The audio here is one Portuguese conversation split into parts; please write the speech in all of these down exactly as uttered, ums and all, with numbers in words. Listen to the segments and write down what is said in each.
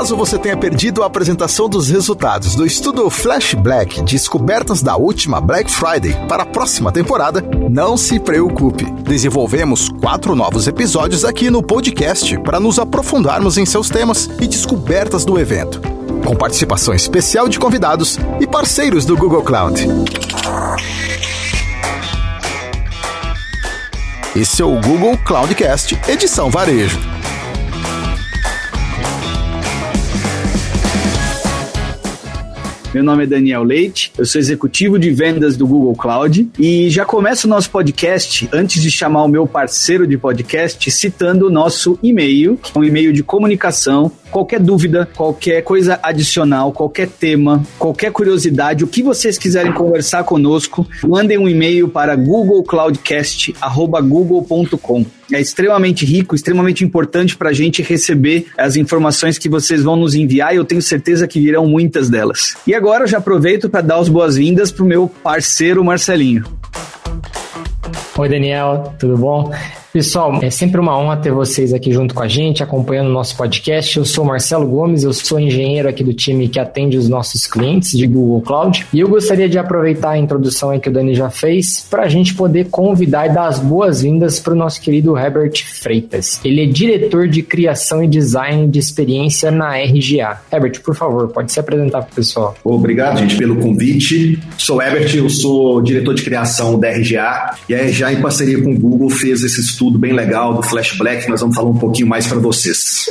Caso você tenha perdido a apresentação dos resultados do estudo Flash Black Descobertas da última Black Friday para a próxima temporada, não se preocupe. Desenvolvemos quatro novos episódios aqui no podcast para nos aprofundarmos em seus temas e descobertas do evento, com participação especial de convidados e parceiros do Google Cloud. Esse é o Google Cloudcast, edição Varejo. Meu nome é Daniel Leite, eu sou executivo de vendas do Google Cloud e já começo o nosso podcast, antes de chamar o meu parceiro de podcast, citando o nosso e-mail, que é um e-mail de comunicação. Qualquer dúvida, qualquer coisa adicional, qualquer tema, qualquer curiosidade, o que vocês quiserem conversar conosco, mandem um e-mail para google cloudcast arroba google ponto com. É extremamente rico, extremamente importante para a gente receber as informações que vocês vão nos enviar e eu tenho certeza que virão muitas delas. E agora eu já aproveito para dar as boas-vindas para o meu parceiro Marcelinho. Oi, Daniel, tudo bom? Pessoal, é sempre uma honra ter vocês aqui junto com a gente, acompanhando o nosso podcast. Eu sou Marcelo Gomes, eu sou engenheiro aqui do time que atende os nossos clientes de Google Cloud. E eu gostaria de aproveitar a introdução aí que o Dani já fez para a gente poder convidar e dar as boas-vindas para o nosso querido Herbert Freitas. Ele é diretor de criação e design de experiência na R G A. Herbert, por favor, pode se apresentar para o pessoal. Obrigado, gente, pelo convite. Sou Herbert, eu sou diretor de criação da R G A e a R G A, em parceria com o Google, fez esse estudo tudo bem legal do Flash Black, nós vamos falar um pouquinho mais para vocês.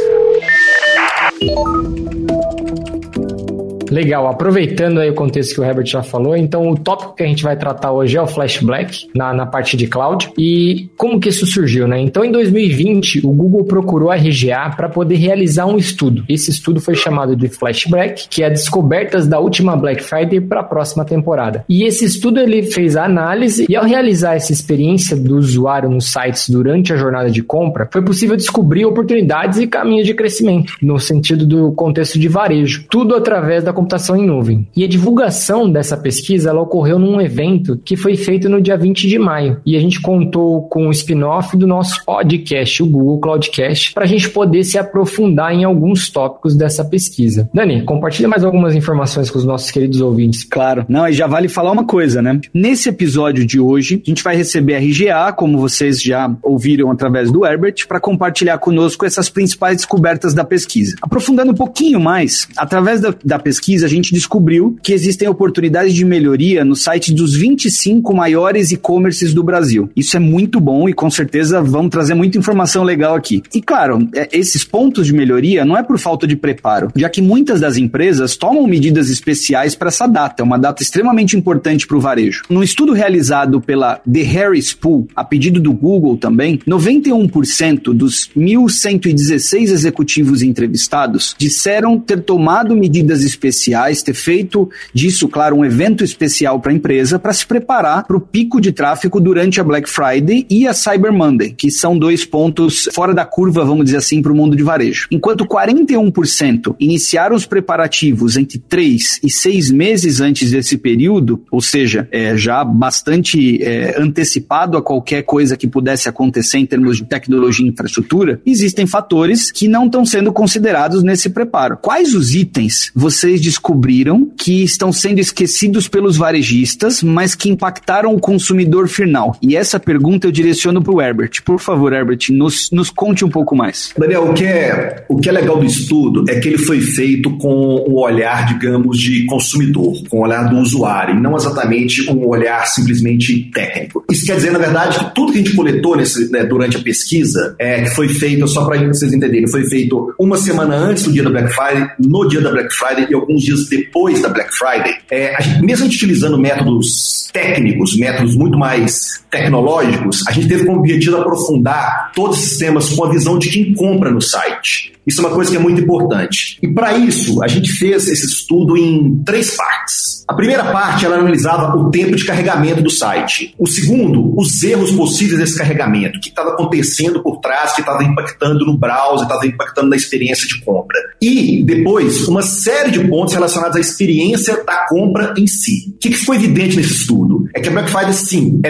Legal, aproveitando aí o contexto que o Herbert já falou, então o tópico que a gente vai tratar hoje é o Flash Black, na, na parte de cloud, e como que isso surgiu, né? Então em dois mil e vinte, o Google procurou a R G A para poder realizar um estudo. Esse estudo foi chamado de Flash Black, que é descobertas da última Black Friday para a próxima temporada. E esse estudo ele fez a análise, e ao realizar essa experiência do usuário nos sites durante a jornada de compra, foi possível descobrir oportunidades e caminhos de crescimento, no sentido do contexto de varejo, tudo através da computação em nuvem. E a divulgação dessa pesquisa ela ocorreu num evento que foi feito no dia vinte de maio. E a gente contou com o spin-off do nosso podcast, o Google Cloudcast, para a gente poder se aprofundar em alguns tópicos dessa pesquisa. Dani, compartilha mais algumas informações com os nossos queridos ouvintes. Claro. Não, e já vale falar uma coisa, né? Nesse episódio de hoje, a gente vai receber a R G A, como vocês já ouviram através do Herbert, para compartilhar conosco essas principais descobertas da pesquisa. Aprofundando um pouquinho mais, através da, da pesquisa, a gente descobriu que existem oportunidades de melhoria no site dos vinte e cinco maiores e-commerces do Brasil. Isso é muito bom e com certeza vamos trazer muita informação legal aqui. E claro, esses pontos de melhoria não é por falta de preparo, já que muitas das empresas tomam medidas especiais para essa data, é uma data extremamente importante para o varejo. Num estudo realizado pela The Harris Poll, a pedido do Google também, noventa e um por cento dos mil cento e dezesseis executivos entrevistados disseram ter tomado medidas especiais ter feito disso, claro, um evento especial para a empresa para se preparar para o pico de tráfego durante a Black Friday e a Cyber Monday, que são dois pontos fora da curva, vamos dizer assim, para o mundo de varejo. Enquanto quarenta e um por cento iniciaram os preparativos entre três e seis meses antes desse período, ou seja, é, já bastante é, antecipado a qualquer coisa que pudesse acontecer em termos de tecnologia e infraestrutura, existem fatores que não estão sendo considerados nesse preparo. Quais os itens vocês descobriram que estão sendo esquecidos pelos varejistas, mas que impactaram o consumidor final? E essa pergunta eu direciono para o Herbert. Por favor, Herbert, nos, nos conte um pouco mais. Daniel, o que, é, o que é legal do estudo é que ele foi feito com o olhar, digamos, de consumidor, com o olhar do usuário, e não exatamente um olhar simplesmente técnico. Isso quer dizer, na verdade, que tudo que a gente coletou nesse, né, durante a pesquisa, é, que foi feito, só para vocês entenderem, foi feito uma semana antes do dia da Black Friday, no dia da Black Friday e alguns dias depois da Black Friday, é, a gente, mesmo a gente utilizando métodos técnicos, métodos muito mais tecnológicos, a gente teve como objetivo aprofundar todos esses temas com a visão de quem compra no site. Isso é uma coisa que é muito importante. E para isso, a gente fez esse estudo em três partes. A primeira parte, ela analisava o tempo de carregamento do site. O segundo, os erros possíveis desse carregamento, o que estava acontecendo por trás, que estava impactando no browser, estava impactando na experiência de compra. E depois, uma série de pontos relacionados à experiência da compra em si. O que ficou evidente nesse estudo? É que a Black Friday, sim, ela é usada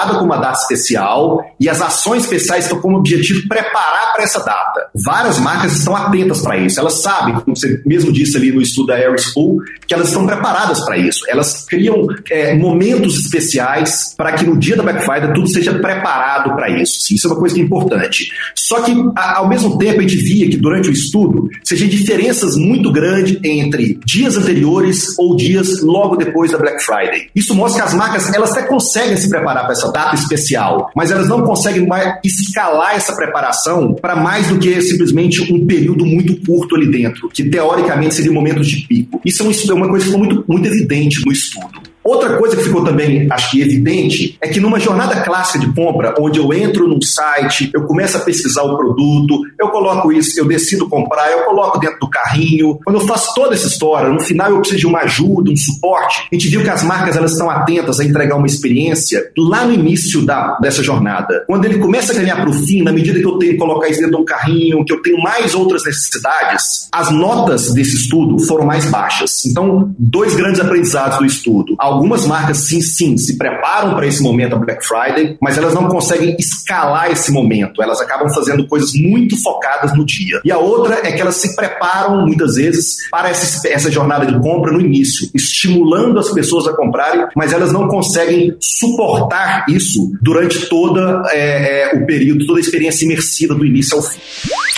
colocada como uma data especial e as ações especiais estão como objetivo preparar para essa data. Várias marcas estão atentas para isso. Elas sabem, como você mesmo disse ali no estudo da Harris Poll, que elas estão preparadas para isso. Elas criam é, momentos especiais para que no dia da Black Friday tudo seja preparado para isso. Sim, isso é uma coisa que é importante. Só que, a, ao mesmo tempo, a gente via que durante o estudo seja diferenças muito grandes entre dias anteriores ou dias logo depois da Black Friday. Isso mostra que as marcas elas até conseguem se preparar para essa data especial, mas elas não conseguem mais escalar essa preparação para mais do que simplesmente um período muito curto ali dentro, que teoricamente seria momentos de pico. Isso é uma coisa que ficou muito, muito evidente no estudo. Outra coisa que ficou também, acho que evidente, é que numa jornada clássica de compra, onde eu entro num site, eu começo a pesquisar o produto, eu coloco isso, eu decido comprar, eu coloco dentro do carrinho. Quando eu faço toda essa história, no final eu preciso de uma ajuda, um suporte. A gente viu que as marcas elas estão atentas a entregar uma experiência lá no início da, dessa jornada. Quando ele começa a caminhar para o fim, na medida que eu tenho que colocar isso dentro do carrinho, que eu tenho mais outras necessidades, as notas desse estudo foram mais baixas. Então, dois grandes aprendizados do estudo. Algumas marcas, sim, sim, se preparam para esse momento da Black Friday, mas elas não conseguem escalar esse momento. Elas acabam fazendo coisas muito focadas no dia. E a outra é que elas se preparam, muitas vezes, para essa, essa jornada de compra no início, estimulando as pessoas a comprarem, mas elas não conseguem suportar isso durante todo é, é, o período, toda a experiência imersiva do início ao fim.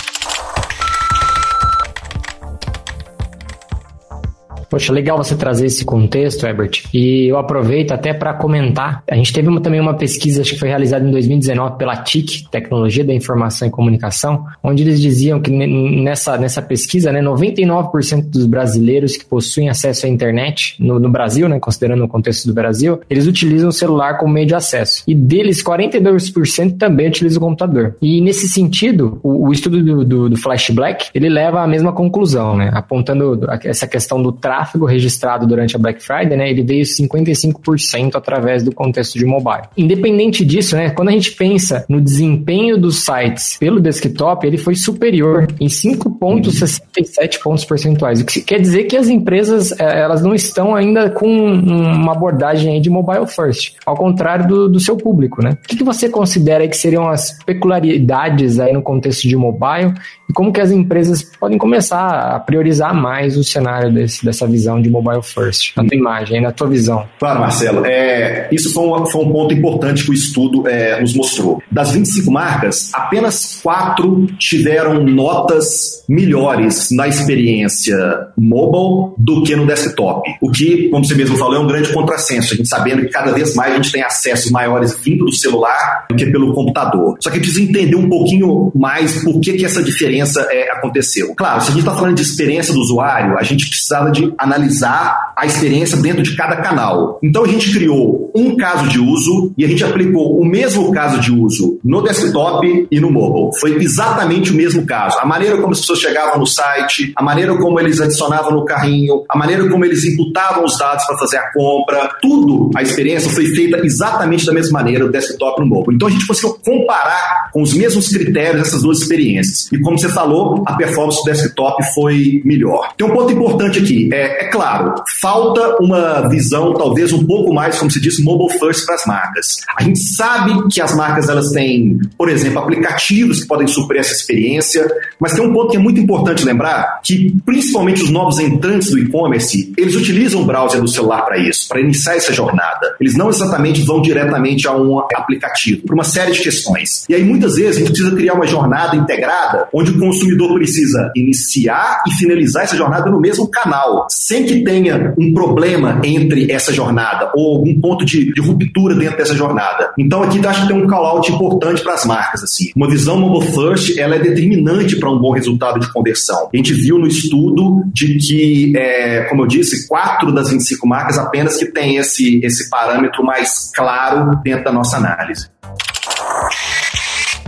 Poxa, legal você trazer esse contexto, Herbert, e eu aproveito até para comentar. A gente teve uma, também uma pesquisa, acho que foi realizada em dois mil e dezenove pela T I C, Tecnologia da Informação e Comunicação, onde eles diziam que nessa, nessa pesquisa, né, noventa e nove por cento dos brasileiros que possuem acesso à internet no, no Brasil, né, considerando o contexto do Brasil, eles utilizam o celular como meio de acesso. E deles, quarenta e dois por cento também utilizam o computador. E nesse sentido, o, o estudo do, do, do Flash Black, ele leva à mesma conclusão, né, apontando essa questão do tráfego tráfego registrado durante a Black Friday, né, ele veio cinquenta e cinco por cento através do contexto de mobile. Independente disso, né, quando a gente pensa no desempenho dos sites pelo desktop, ele foi superior em cinco vírgula sessenta e sete pontos percentuais. O que quer dizer que as empresas elas não estão ainda com uma abordagem aí de mobile first, ao contrário do, do seu público, né? O que, que você considera aí que seriam as peculiaridades aí no contexto de mobile e como que as empresas podem começar a priorizar mais o cenário desse, dessa visão de mobile first, na tua imagem, na tua visão? Claro, Marcelo. É, isso foi um, foi um ponto importante que o estudo é, nos mostrou. Das vinte e cinco marcas, apenas quatro tiveram notas melhores na experiência mobile do que no desktop. O que, como você mesmo falou, é um grande contrassenso. A gente sabendo que cada vez mais a gente tem acessos maiores vindo do celular do que pelo computador. Só que precisa entender um pouquinho mais por que, que essa diferença é, aconteceu. Claro, se a gente está falando de experiência do usuário, a gente precisava de analisar a experiência dentro de cada canal. Então a gente criou um caso de uso e a gente aplicou o mesmo caso de uso no desktop e no mobile. Foi exatamente o mesmo caso. A maneira como as pessoas chegavam no site, a maneira como eles adicionavam no carrinho, a maneira como eles imputavam os dados para fazer a compra, tudo, a experiência foi feita exatamente da mesma maneira no desktop e no mobile. Então a gente conseguiu comparar com os mesmos critérios essas duas experiências. E como você falou, a performance do desktop foi melhor. Tem um ponto importante aqui. É, é claro, falta uma visão talvez um pouco mais, como se diz, mobile first para as marcas. A gente sabe que as marcas elas têm, por exemplo, aplicativos que podem suprir essa experiência, mas tem um ponto que é muito importante lembrar, que principalmente os novos entrantes do e-commerce, eles utilizam o browser do celular para isso, para iniciar essa jornada. Eles não exatamente vão diretamente a um aplicativo, por uma série de questões. E aí muitas vezes a gente precisa criar uma jornada integrada, onde o consumidor precisa iniciar e finalizar essa jornada no mesmo canal, sem que tenha um problema entre essa jornada ou algum ponto de, de ruptura dentro dessa jornada. Então aqui eu acho que tem um call-out importante para as marcas. Assim. Uma visão mobile first ela é determinante para um bom resultado de conversão. A gente viu no estudo de que, é, como eu disse, quatro das vinte e cinco marcas apenas que tem esse, esse parâmetro mais claro dentro da nossa análise.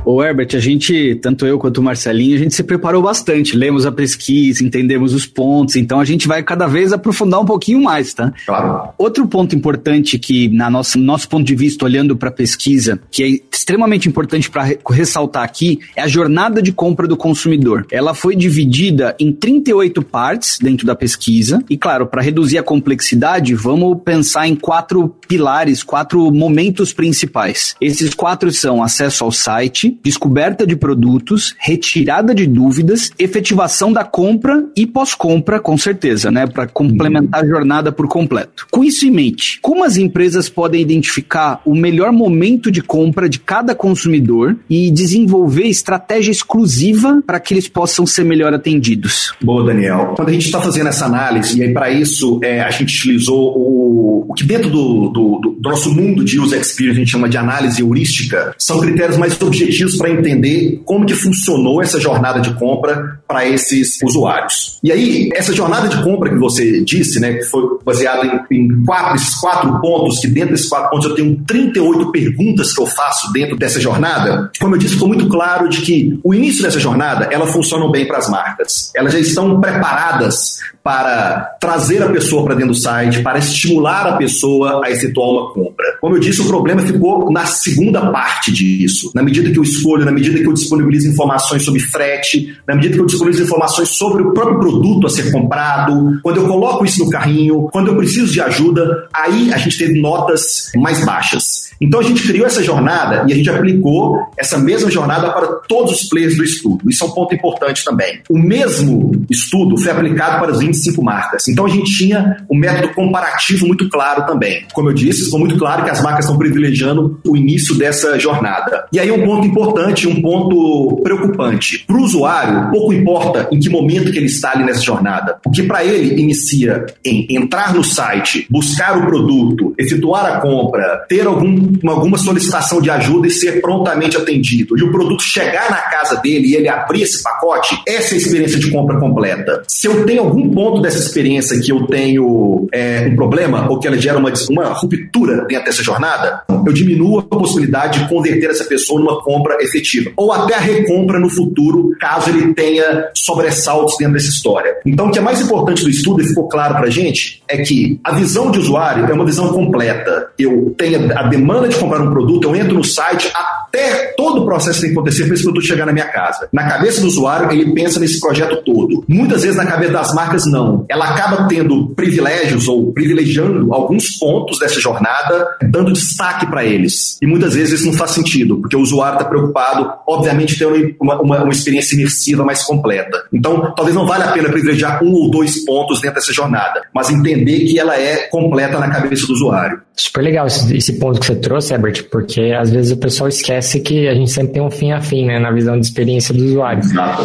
Ô Herbert, a gente, tanto eu quanto o Marcelinho, a gente se preparou bastante, lemos a pesquisa, entendemos os pontos, então a gente vai cada vez aprofundar um pouquinho mais, tá? Claro. Outro ponto importante que, na nossa, nosso ponto de vista, olhando para a pesquisa, que é extremamente importante para re- ressaltar aqui, é a jornada de compra do consumidor. Ela foi dividida em trinta e oito partes dentro da pesquisa, e claro, para reduzir a complexidade, vamos pensar em quatro pilares, quatro momentos principais. Esses quatro são acesso ao site, descoberta de produtos, retirada de dúvidas, efetivação da compra e pós-compra, com certeza, né, para complementar a jornada por completo. Com isso em mente, como as empresas podem identificar o melhor momento de compra de cada consumidor e desenvolver estratégia exclusiva para que eles possam ser melhor atendidos? Boa, Daniel. Quando a gente está fazendo essa análise, e aí para isso é, a gente utilizou o, o que dentro do, do, do nosso mundo de user experience a gente chama de análise heurística, são critérios mais objetivos para entender como que funcionou essa jornada de compra para esses usuários. E aí, essa jornada de compra que você disse, né, que foi baseada em, em quatro, esses quatro pontos, que dentro desses quatro pontos eu tenho trinta e oito perguntas que eu faço dentro dessa jornada, como eu disse, ficou muito claro de que o início dessa jornada, ela funciona bem para as marcas. Elas já estão preparadas para trazer a pessoa para dentro do site, para estimular a pessoa a efetuar uma compra. Como eu disse, o problema ficou na segunda parte disso. Na medida que eu escolho, na medida que eu disponibilizo informações sobre frete, na medida que eu disponibilizo informações sobre o próprio produto a ser comprado, quando eu coloco isso no carrinho, quando eu preciso de ajuda, aí a gente teve notas mais baixas. Então a gente criou essa jornada e a gente aplicou essa mesma jornada para todos os players do estudo. Isso é um ponto importante também. O mesmo estudo foi aplicado para as vinte e cinco marcas. Então a gente tinha um método comparativo muito claro também. Como eu disse, ficou muito claro que as marcas estão privilegiando o início dessa jornada. E aí um ponto importante, um ponto preocupante. Para o usuário, pouco importa em que momento que ele está ali nessa jornada. O que para ele inicia em entrar no site, buscar o produto, efetuar a compra, ter algum alguma solicitação de ajuda e ser prontamente atendido, e o produto chegar na casa dele e ele abrir esse pacote, essa é a experiência de compra completa. Se eu tenho algum ponto dessa experiência que eu tenho é, um problema, ou que ela gera uma, uma ruptura dentro dessa jornada, eu diminuo a possibilidade de converter essa pessoa numa compra efetiva, ou até a recompra no futuro, caso ele tenha sobressaltos dentro dessa história. Então, o que é mais importante do estudo, e ficou claro pra gente, é que a visão de usuário é uma visão completa. Eu tenho a demanda de comprar um produto, eu entro no site, até todo o processo tem que acontecer para esse produto chegar na minha casa. Na cabeça do usuário, ele pensa nesse projeto todo. Muitas vezes na cabeça das marcas, não. Ela acaba tendo privilégios ou privilegiando alguns pontos dessa jornada, dando destaque para eles. E muitas vezes isso não faz sentido, porque o usuário está preocupado, obviamente, tendo uma, uma, uma experiência imersiva mais completa. Então, talvez não valha a pena privilegiar um ou dois pontos dentro dessa jornada, mas entender que ela é completa na cabeça do usuário. Super legal esse, esse ponto que você trouxe, Herbert, porque às vezes o pessoal esquece que a gente sempre tem um fim a fim, né, na visão de experiência do usuário. Exato.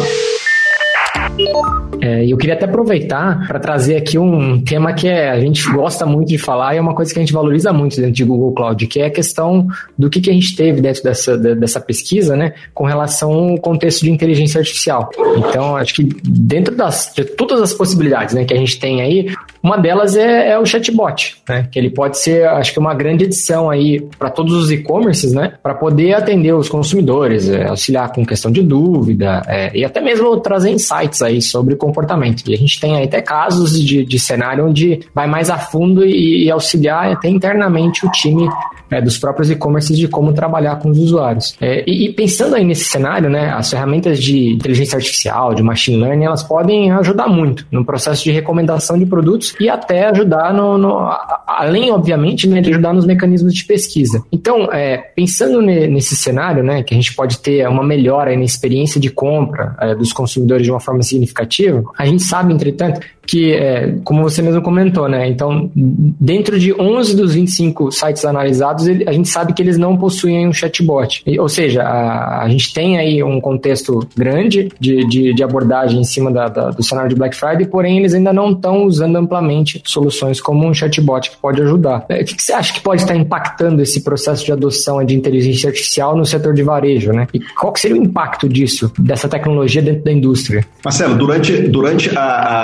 É, eu queria até aproveitar para trazer aqui um tema que é, a gente gosta muito de falar e é uma coisa que a gente valoriza muito dentro de Google Cloud, que é a questão do que, que a gente teve dentro dessa, dessa pesquisa, né, com relação ao contexto de inteligência artificial. Então, acho que dentro das, de todas as possibilidades, né, que a gente tem aí, uma delas é, é o chatbot, né, que ele pode ser, acho que uma grande edição aí para todos os e-commerces, né, para poder atender os consumidores, é, auxiliar com questão de dúvida é, e até mesmo trazer insights aí sobre comportamento. E a gente tem aí até casos de, de cenário onde vai mais a fundo e, e auxiliar até internamente o time é, dos próprios e-commerces de como trabalhar com os usuários. É, e, e pensando aí nesse cenário, né, as ferramentas de inteligência artificial, de machine learning, elas podem ajudar muito no processo de recomendação de produtos e até ajudar no, no além, obviamente, né, de ajudar nos mecanismos de pesquisa. Então, é, pensando ne, nesse cenário, né, que a gente pode ter uma melhora aí na experiência de compra é, dos consumidores de uma forma significativa, a gente sabe, entretanto, que, é, como você mesmo comentou, né, então, dentro de onze dos vinte e cinco sites analisados, ele, a gente sabe que eles não possuem um chatbot. E, ou seja, a, a gente tem aí um contexto grande de, de, de abordagem em cima da, da, do cenário de Black Friday, porém, eles ainda não estão usando amplamente soluções como um chatbot que pode ajudar. O que, que você acha que pode estar impactando esse processo de adoção de inteligência artificial no setor de varejo, né? E qual que seria o impacto disso, dessa tecnologia dentro da indústria? Marcelo, durante, durante a, a, essa jornada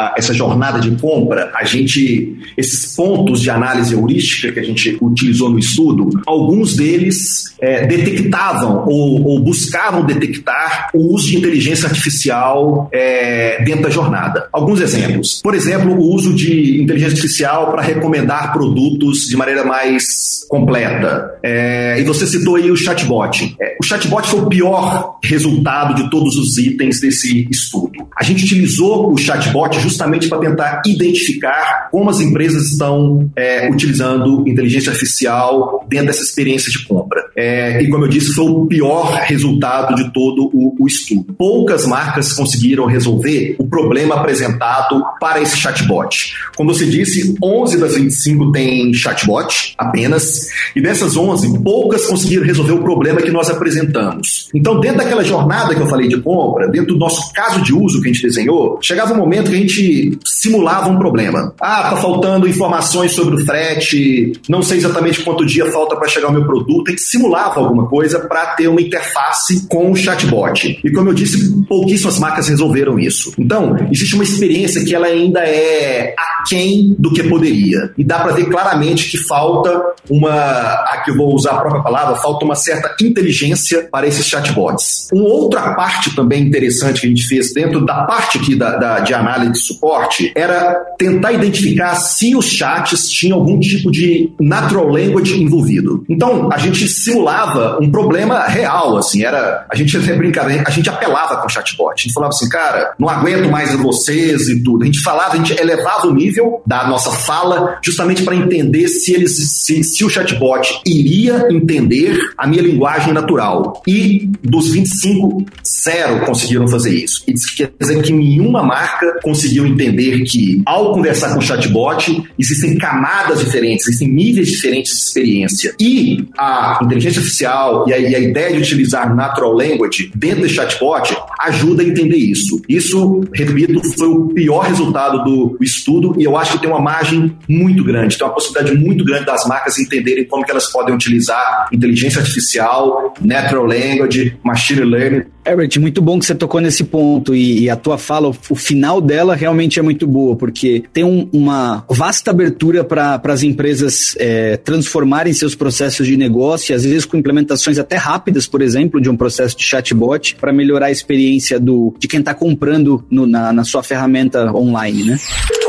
jornada de compra, a gente, esses pontos de análise heurística que a gente utilizou no estudo, alguns deles é, detectavam ou, ou buscavam detectar o uso de inteligência artificial é, dentro da jornada. Alguns exemplos. Por exemplo, o uso de inteligência artificial para recomendar produtos de maneira mais completa. É, e você citou aí o chatbot. É, o chatbot foi o pior resultado de todos os itens desse estudo. A gente utilizou o chatbot justamente para tentar identificar como as empresas estão é, utilizando inteligência artificial dentro dessa experiência de compra. É, e como eu disse, foi o pior resultado de todo o, o estudo. Poucas marcas conseguiram resolver o problema apresentado para esse chatbot. Como você disse, onze das vinte e cinco têm chatbot apenas, e dessas onze, poucas conseguiram resolver o problema que nós apresentamos. Então, dentro daquela jornada que eu falei de compra, dentro do nosso caso de uso que a gente desenhou, chegava um momento que a gente simulava um problema. Ah, tá faltando informações sobre o frete, não sei exatamente quanto dia falta para chegar o meu produto. A gente simulava alguma coisa para ter uma interface com o chatbot. E como eu disse, pouquíssimas marcas resolveram isso. Então, existe uma experiência que ela ainda é aquém do que poderia. E dá para ver claramente que falta uma, aqui eu vou usar a própria palavra, falta uma certa inteligência para esses chatbots. Uma outra parte também interessante que a gente fez dentro da parte aqui da, da, de análise de suporte era tentar identificar se os chats tinham algum tipo de natural language envolvido. Então, a gente simulava um problema real, assim, era, a gente até brincava, a gente apelava com o chatbot. A gente falava assim, cara, não aguento mais vocês e tudo. A gente falava, a gente elevava o nível da nossa fala justamente para entender se eles, se, se o chatbot iria entender a minha linguagem natural. E dos vinte e cinco, zero conseguiram fazer isso. Isso quer dizer que nenhuma marca conseguiu entender que, ao conversar com o chatbot, existem camadas diferentes, existem níveis diferentes de experiência. E a inteligência artificial e a, e a ideia de utilizar natural language dentro do chatbot ajuda a entender isso. Isso, repito, foi o pior resultado do estudo e eu acho que tem uma margem muito grande, tem uma possibilidade muito grande das marcas entenderem como que elas podem utilizar inteligência artificial, natural language, machine learning. Herbert, muito bom que você tocou nesse ponto e, e a tua fala, o, o final dela realmente é muito boa, porque tem um, uma vasta abertura para as empresas é, transformarem seus processos de negócio, e às vezes com implementações até rápidas, por exemplo, de um processo de chatbot, para melhorar a experiência do, de quem está comprando no, na, na sua ferramenta online, né?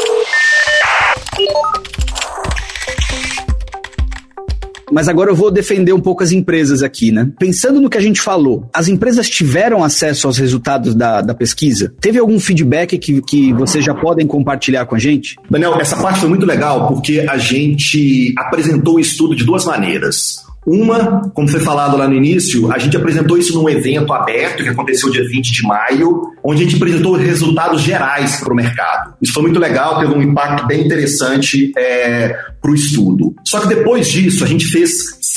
Mas agora eu vou defender um pouco as empresas aqui, né? Pensando no que a gente falou, as empresas tiveram acesso aos resultados da, da pesquisa? Teve algum feedback que, que vocês já podem compartilhar com a gente? Daniel, essa parte foi muito legal porque a gente apresentou o estudo de duas maneiras. Uma, como foi falado lá no início, a gente apresentou isso num evento aberto que aconteceu dia vinte de maio, onde a gente apresentou resultados gerais para o mercado. Isso foi muito legal, teve um impacto bem interessante é, para o estudo. Só que depois disso, a gente fez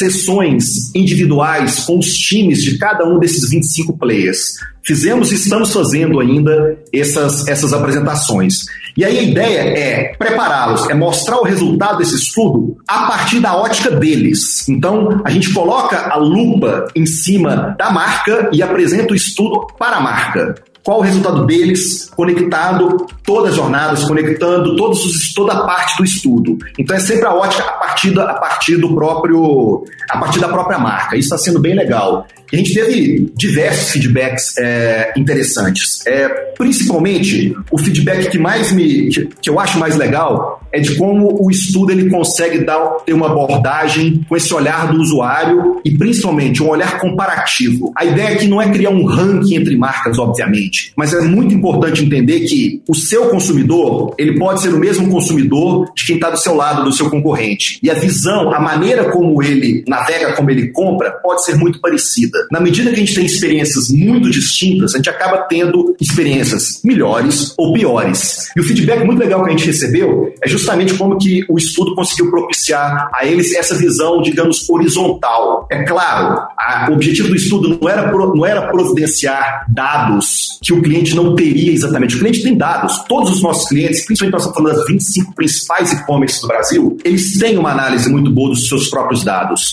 sessões individuais com os times de cada um desses vinte e cinco players. Fizemos e estamos fazendo ainda essas, essas apresentações. E aí a ideia é prepará-los, é mostrar o resultado desse estudo a partir da ótica deles. Então, a gente coloca a lupa em cima da marca e apresenta o estudo para a marca. Qual o resultado deles, conectado todas as jornadas, conectando todos os, toda a parte do estudo. Então é sempre a ótica a partir, da, a partir do próprio, a partir da própria marca. Isso está sendo bem legal. E a gente teve diversos feedbacks é, interessantes. É, principalmente, o feedback que mais me, que, que eu acho mais legal é de como o estudo ele consegue dar, ter uma abordagem com esse olhar do usuário e principalmente um olhar comparativo. A ideia aqui não é criar um ranking entre marcas, obviamente, mas é muito importante entender que o seu consumidor, ele pode ser o mesmo consumidor de quem está do seu lado, do seu concorrente. E a visão, a maneira como ele navega, como ele compra, pode ser muito parecida. Na medida que a gente tem experiências muito distintas, a gente acaba tendo experiências melhores ou piores. E o feedback muito legal que a gente recebeu é justamente como que o estudo conseguiu propiciar a eles essa visão, digamos, horizontal. É claro, a, o objetivo do estudo não era, pro, não era providenciar dados que o cliente não teria exatamente. O cliente tem dados. Todos os nossos clientes, principalmente nós estamos falando das vinte e cinco principais e-commerce do Brasil, eles têm uma análise muito boa dos seus próprios dados.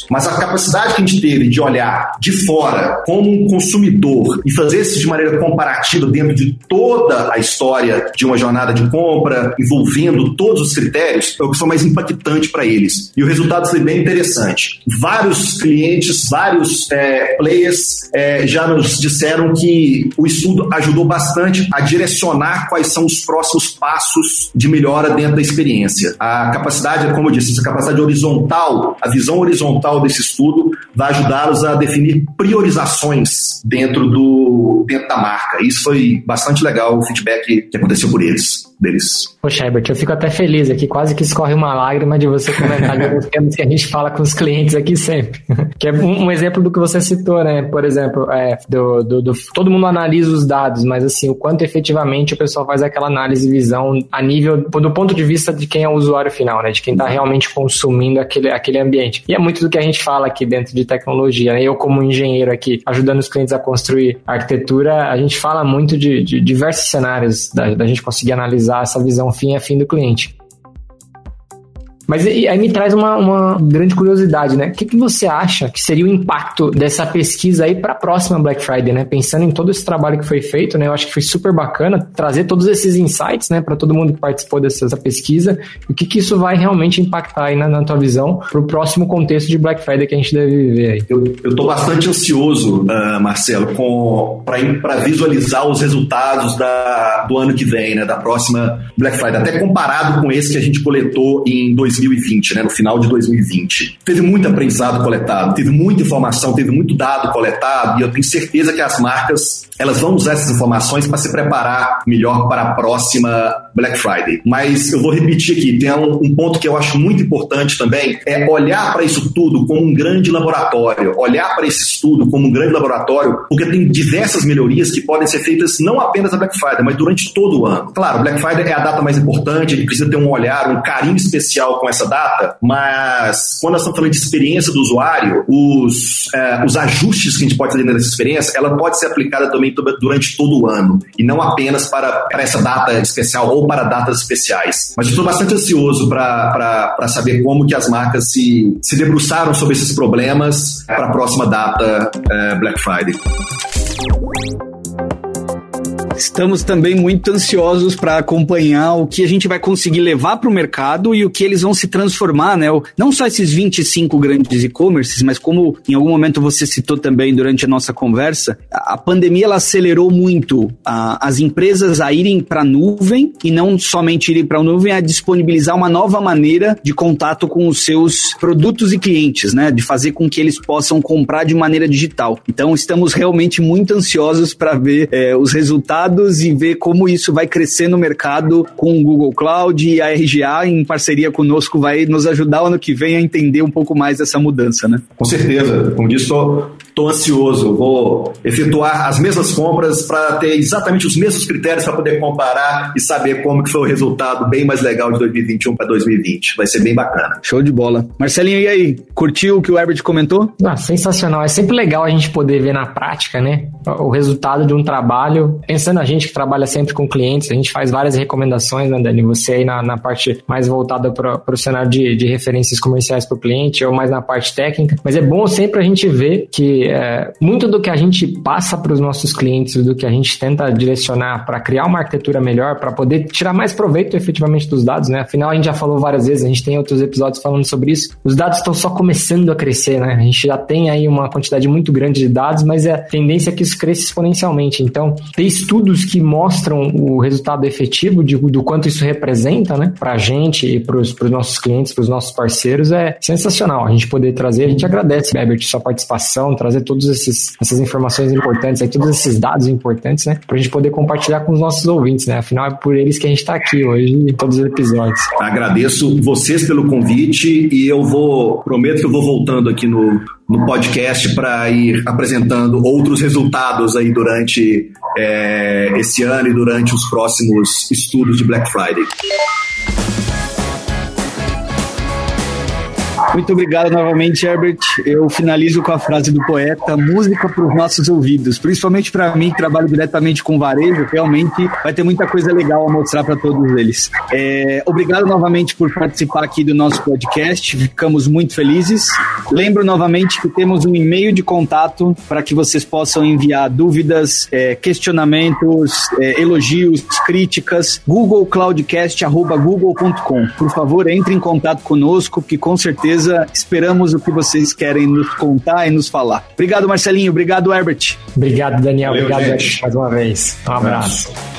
mas a capacidade que a gente teve de olhar de fora como um consumidor e fazer isso de maneira comparativa dentro de toda a história de uma jornada de compra, envolvendo todos os critérios, é o que foi mais impactante para eles. E o resultado foi bem interessante. Vários clientes, vários é, players é, já nos disseram que o estudo ajudou bastante a direcionar quais são os próximos passos de melhora dentro da experiência. A capacidade, como eu disse, essa capacidade horizontal, a visão horizontal desse estudo vai ajudá-los a definir priorizações dentro, do, dentro da marca. Isso foi bastante legal, o feedback que aconteceu por eles. Deles. Poxa, Herbert, eu fico até feliz aqui, quase que escorre uma lágrima de você comentar de alguns temas que a gente fala com os clientes aqui sempre. Que é um, um exemplo do que você citou, né? Por exemplo, é, do, do, do, todo mundo analisa os dados, mas assim, o quanto efetivamente o pessoal faz aquela análise e visão a nível, do ponto de vista de quem é o usuário final, né? De quem está realmente consumindo aquele, aquele ambiente. E é muito do que a gente fala aqui dentro de tecnologia, né? Eu, como engenheiro aqui, ajudando os clientes a construir arquitetura, a gente fala muito de, de diversos cenários da, da gente conseguir analisar essa visão fim a fim do cliente. Mas aí me traz uma, uma grande curiosidade, né? O que, que você acha que seria o impacto dessa pesquisa aí para a próxima Black Friday, né? Pensando em todo esse trabalho que foi feito, né? Eu acho que foi super bacana trazer todos esses insights, né? Para todo mundo que participou dessa pesquisa. O que, que isso vai realmente impactar aí na, na tua visão para o próximo contexto de Black Friday que a gente deve viver aí? Eu estou bastante ansioso, uh, Marcelo, para visualizar os resultados da, do ano que vem, né? Da próxima Black Friday. Até comparado com esse que a gente coletou em dois mil e vinte, né, no final de dois mil e vinte. Teve muito aprendizado coletado, teve muita informação, teve muito dado coletado, e eu tenho certeza que as marcas elas vão usar essas informações para se preparar melhor para a próxima Black Friday. Mas eu vou repetir aqui, tem um, um ponto que eu acho muito importante também, é olhar para isso tudo como um grande laboratório, olhar para esse estudo como um grande laboratório, porque tem diversas melhorias que podem ser feitas não apenas na Black Friday, mas durante todo o ano. Claro, Black Friday é a data mais importante, a gente precisa ter um olhar, um carinho especial com essa data, mas quando nós estamos falando de experiência do usuário, os, é, os ajustes que a gente pode fazer nessa experiência, ela pode ser aplicada também durante todo o ano, e não apenas para, para essa data especial ou para datas especiais. Mas eu estou bastante ansioso para saber como que as marcas se, se debruçaram sobre esses problemas para a próxima data é, Black Friday. Estamos também muito ansiosos para acompanhar o que a gente vai conseguir levar para o mercado e o que eles vão se transformar, né? Não só esses vinte e cinco grandes e-commerces, mas como em algum momento você citou também durante a nossa conversa, a pandemia ela acelerou muito a, as empresas a irem para a nuvem e não somente irem para a nuvem, a disponibilizar uma nova maneira de contato com os seus produtos e clientes, né? De fazer com que eles possam comprar de maneira digital. Então, estamos realmente muito ansiosos para ver é, os resultados e ver como isso vai crescer no mercado com o Google Cloud, e a R G A, em parceria conosco, vai nos ajudar ano que vem a entender um pouco mais dessa mudança, né? Com certeza. Como disse, estou ansioso. Vou efetuar as mesmas compras para ter exatamente os mesmos critérios para poder comparar e saber como que foi o resultado bem mais legal de dois mil e vinte e um para dois mil e vinte. Vai ser bem bacana. Show de bola. Marcelinho, e aí? Curtiu o que o Herbert comentou? Ah, sensacional. É sempre legal a gente poder ver na prática, né? O resultado de um trabalho. Pensando a gente que trabalha sempre com clientes, a gente faz várias recomendações, né, Dani? Você aí na, na parte mais voltada para o cenário de, de referências comerciais para o cliente, ou mais na parte técnica. Mas é bom sempre a gente ver que é, muito do que a gente passa para os nossos clientes, do que a gente tenta direcionar para criar uma arquitetura melhor, para poder tirar mais proveito efetivamente dos dados, né? Afinal, a gente já falou várias vezes, a gente tem outros episódios falando sobre isso. Os dados estão só começando a crescer, né? A gente já tem aí uma quantidade muito grande de dados, mas a tendência é que isso cresça exponencialmente. Então, tem estudos que mostram o resultado efetivo de, do quanto isso representa, né, para a gente e para os nossos clientes, para os nossos parceiros, é sensacional a gente poder trazer. A gente agradece, Herbert, sua participação, trazer todas essas informações importantes, aí, todos esses dados importantes, né, para a gente poder compartilhar com os nossos ouvintes, né? Afinal, é por eles que a gente está aqui hoje em todos os episódios. Agradeço vocês pelo convite e eu vou, prometo que eu vou voltando aqui no, no podcast para ir apresentando outros resultados aí durante é, esse ano e durante os próximos estudos de Black Friday. Muito obrigado novamente, Herbert. Eu finalizo com a frase do poeta: música para os nossos ouvidos, principalmente para mim que trabalho diretamente com varejo. Realmente vai ter muita coisa legal a mostrar para todos eles. É, obrigado novamente por participar aqui do nosso podcast, ficamos muito felizes. Lembro novamente que temos um e-mail de contato para que vocês possam enviar dúvidas, é, questionamentos, é, elogios, críticas, google cloudcast arroba google ponto com. Por favor, entre em contato conosco, que com certeza esperamos o que vocês querem nos contar e nos falar. Obrigado, Marcelinho. Obrigado, Herbert. Obrigado, Daniel. Valeu, obrigado, gente. mais uma vez. Um abraço.